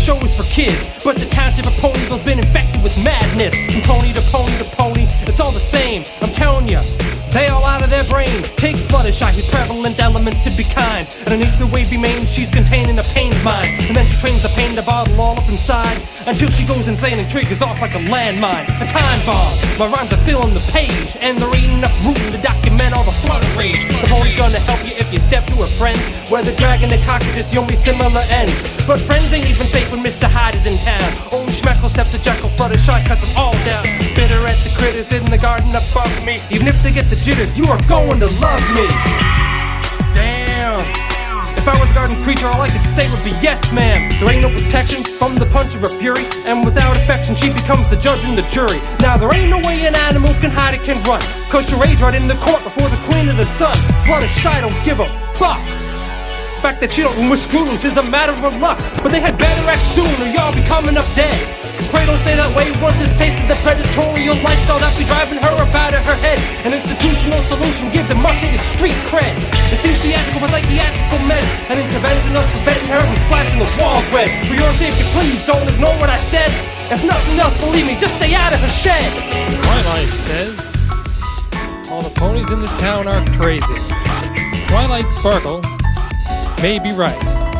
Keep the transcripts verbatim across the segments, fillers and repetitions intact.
show is for kids, but the township of Ponyville's been infected with madness. From pony to pony to pony, it's all the same. I'm telling ya, they all out of their brain. Take Fluttershy, his prevalent elements to be kind. Underneath the wavy mane, she's containing a pain's mind. And then she trains the pain to bottle all up inside, until she goes insane and triggers off like a landmine. A time bomb, my rhymes are filling the page, and there ain't enough room to document all the flutter rage. The pony's gonna help you if you step to her friends. Where the dragon and cockroaches, you'll meet similar ends. But friends ain't even safe when Mister Hyde is in town. Only Schmeckle, step to Jekyll, Fluttershy cuts them all down. Bitter at the critters in the garden above me. Even if they get the jitters, you are going to love me. Damn. If I was a garden creature, all I could say would be yes, ma'am. There ain't no protection from the punch of her fury, and without affection, she becomes the judge and the jury. Now there ain't no way an animal can hide, it can run, cause she rage right in the court before the queen of the sun. Fluttershy don't give a fuck. The fact that she don't with screws is a matter of luck, but they had better act soon or y'all be coming up dead. Cause pray don't say that way once it's tasted the predatorial lifestyle that be driving her up out of her head. An institutional solution gives a much-needed street cred. It seems theatrical but like theatrical meds, an intervention of preventing her from splashing the walls red. For your safety, please don't ignore what I said. If nothing else, believe me, just stay out of her shed. Twilight says, all the ponies in this town are crazy. Twilight Sparkle may be right.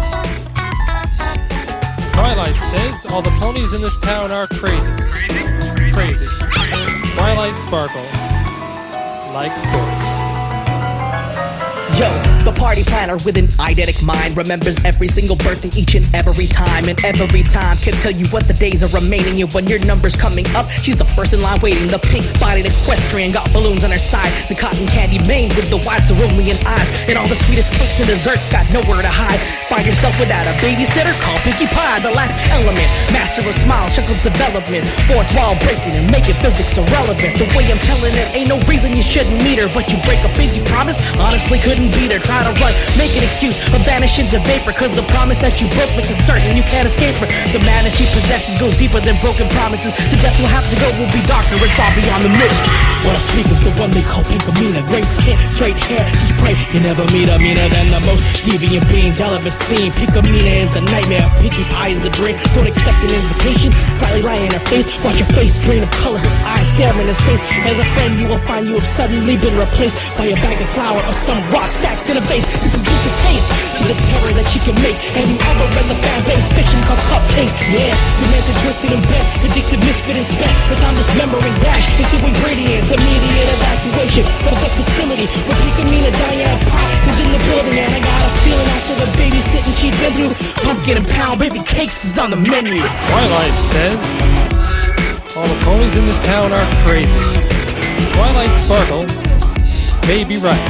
Twilight says all the ponies in this town are crazy. Crazy. Twilight Sparkle likes books. Yo, the party planner with an eidetic mind remembers every single birthday each and every time, and every time can tell you what the days are remaining. And when your number's coming up, she's the first in line waiting. The pink-bodied equestrian got balloons on her side, the cotton candy maid with the wide cerulean eyes, and all the sweetest cakes and desserts got nowhere to hide. Find yourself without a babysitter? Call Pinkie Pie. The laugh element, master of smiles, chuckle development, fourth wall breaking and making physics irrelevant. The way I'm telling it, ain't no reason you shouldn't meet her, but you break a pinky promise, honestly couldn't beat her. Try to run, make an excuse, or vanish into vapor, cause the promise that you broke makes it certain you can't escape her. The madness she possesses goes deeper than broken promises. To death will have to go, will be darker and far beyond the mist. What I speak is the one they call Pinkamena. Great tint, straight hair, just pray you never meet her meaner than the most deviant beings y'all ever seen. Pinkamena is the nightmare, Pinkie Pie is the dream. Don't accept an invitation, finally lie in her face. Watch her face drain of color, her eyes staring in space. As a friend you will find you have suddenly been replaced by a bag of flour or some rock stacked in a vase. This is just a taste to the terror that she can make. Have you ever read the fan base fiction called Cupcakes? Yeah, demented, twisted, and bent, addicted, misfit, and spent the time dismembering dash into ingredients. Immediate evacuation of the facility where Pinkamena Diane Pie is in the building, and I got a feeling after the babysitting she'd been through, pumpkin and pound baby cakes is on the menu. Twilight says, all the ponies in this town are crazy. Twilight Sparkle may be right.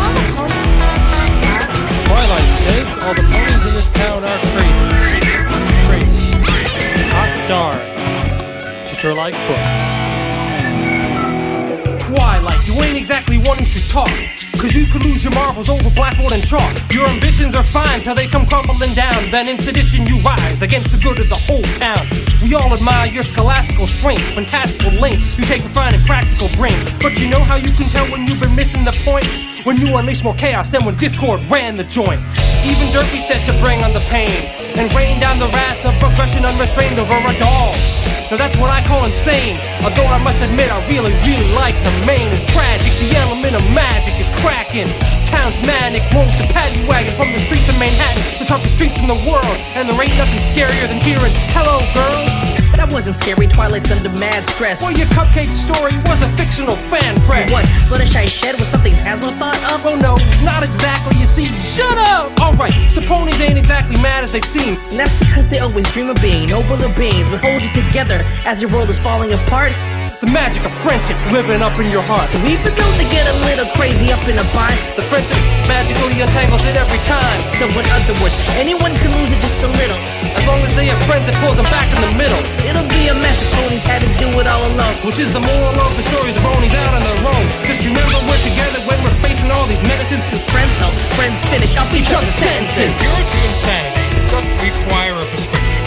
Twilight says all the ponies in this town are crazy. Crazy. Hot darn. She sure likes books. Twilight, you ain't exactly one who should talk, cause you could lose your marbles over blackboard and chalk. Your ambitions are fine till they come crumbling down, then in sedition you rise against the good of the whole town. We all admire your scholastical strength, fantastical length, you take refined and practical brains. But you know how you can tell when you've been missing the point? When you unleash more chaos than when Discord ran the joint. Even Derpy said to bring on the pain, and rain down the wrath of progression unrestrained over a doll. Now that's what I call insane, although I must admit I really, really like the main. It's tragic, the element of magic is cracking. Town's manic, rolls the paddy wagon from the streets of Manhattan, the toughest streets in the world, and there ain't nothing scarier than hearing, hello girls. But that wasn't scary, Twilight's under mad stress. Well, your cupcake story was a fictional fan press. What, Fluttershy shed was something Hasbro thought of? Oh no, not exactly, you see, shut up! Alright, so ponies ain't exactly mad as they seem. And that's because they always dream of being nobler beings, but hold you together as your world is falling apart. The magic of friendship living up in your heart. So even though they get a little crazy up in a bind, the friendship magically untangles it every time. So in other words, anyone can lose it just a little, as long as they have friends that pulls them back in the middle. It'll be a mess if ponies had to do it all alone, which is the moral of the stories of ponies out on their own. Just remember we're together when we're facing all these menaces, cause friends help friends finish up each other's sentences. Cure to insanity doesn't require a prescription.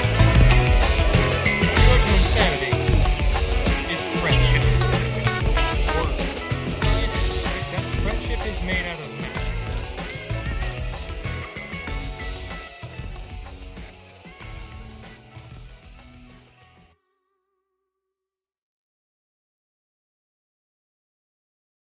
Cure to insanity is friendship. Word. Scientists predict that friendship is made out of